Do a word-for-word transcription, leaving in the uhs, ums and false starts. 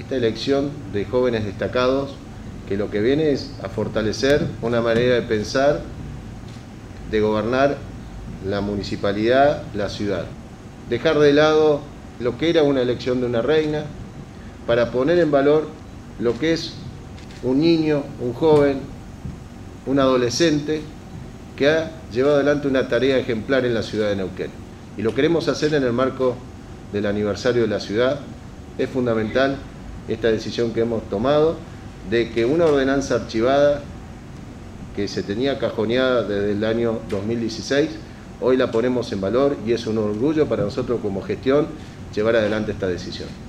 esta elección de jóvenes destacados que lo que viene es a fortalecer una manera de pensar, de gobernar la municipalidad, la ciudad. Dejar de lado lo que era una elección de una reina para poner en valor lo que es un niño, un joven, un adolescente que ha llevado adelante una tarea ejemplar en la ciudad de Neuquén. Y lo queremos hacer en el marco del aniversario de la ciudad. Es fundamental esta decisión que hemos tomado de que una ordenanza archivada que se tenía cajoneada desde el año dos mil dieciséis, hoy la ponemos en valor y es un orgullo para nosotros como gestión llevar adelante esta decisión.